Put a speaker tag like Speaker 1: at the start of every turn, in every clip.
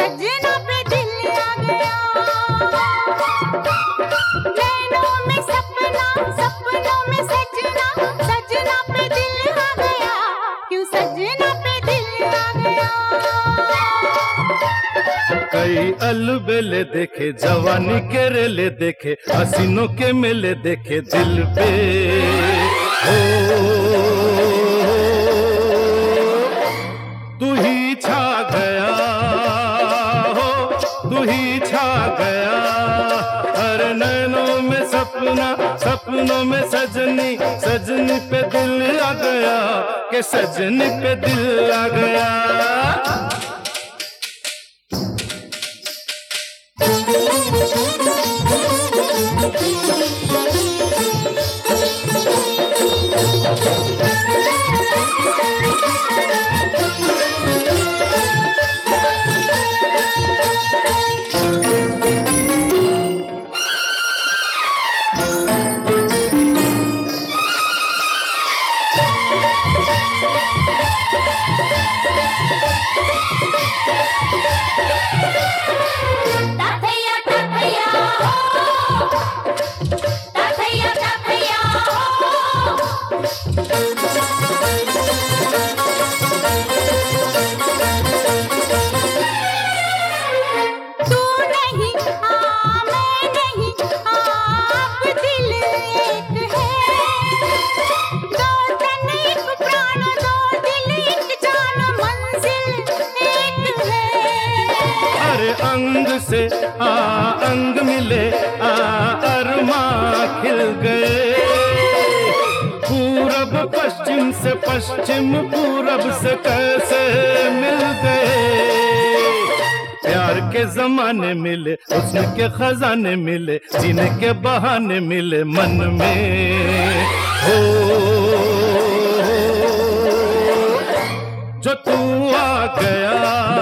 Speaker 1: सजना पे दिल आ गया। नैनों में सपना, सपनों में सजना, सजना पे दिल आ गया, क्यों सजना पे दिल आ गया।
Speaker 2: कई अलबेले देखे, जवानी के रेले देखे, हसीनों के मेले देखे दिल पे। तू ही छा गया हो, तू ही छा गया। हर नैनों में सपना, सपनों में सजनी, सजनी पे दिल आ गया, के सजनी पे दिल आ गया। अंग से अंग मिले, अरमा खिल गए। पूरब पश्चिम से पश्चिम पूरब से कैसे मिल गए। प्यार के जमाने मिले, हुस्न के खजाने मिले, जीने के बहाने मिले मन में। हो जो तू आ गया,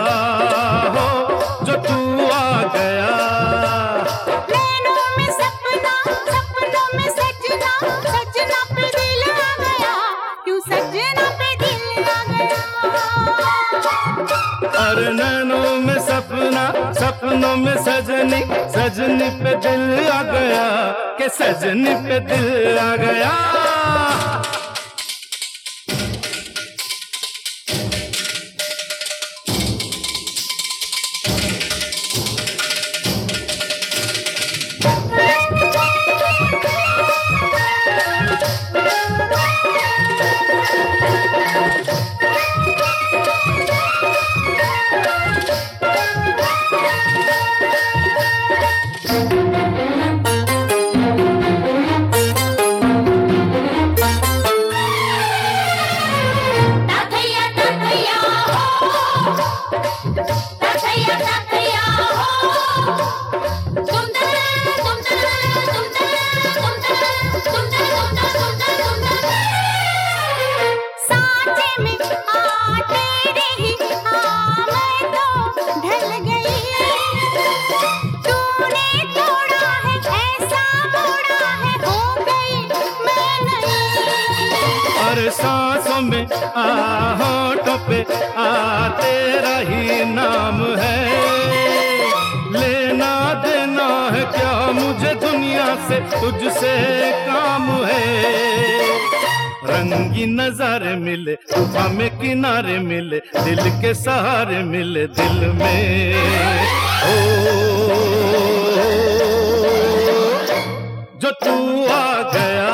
Speaker 2: जो तू आ गया।
Speaker 1: नैनों में सपना, सपनों में सजना, सजना पे दिल आ गया, क्यों सजना पे दिल आ गया।
Speaker 2: अरे नैनों में सपना, सपनों में सजनी, सजनी पे दिल आ गया, के सजनी पे दिल आ गया। सांसों में होठों पे तेरा ही नाम है। लेना देना है क्या मुझे दुनिया से, तुझसे काम है। रंगी नजारे मिले, तूफान में किनारे मिले, दिल के सहारे मिले दिल में। ओ जो तू आ गया,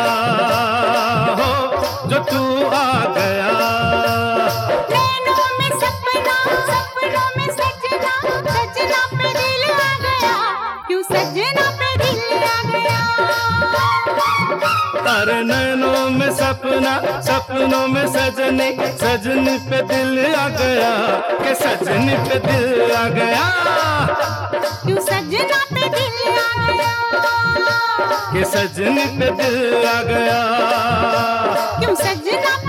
Speaker 2: जो तू आ गया।
Speaker 1: नैनों में सपना, सपनों में सजना, सजना पे दिल आ गया, क्यों सजना पे दिल आ गया।
Speaker 2: अरे नैनों में सपना, सपनों में सजनी, सजनी पे दिल आ गया, के सजनी पे दिल आ गया,
Speaker 1: क्यों सजना पे दिल आ गया,
Speaker 2: के सजनी पे दिल आ गया,
Speaker 1: क्यों सजना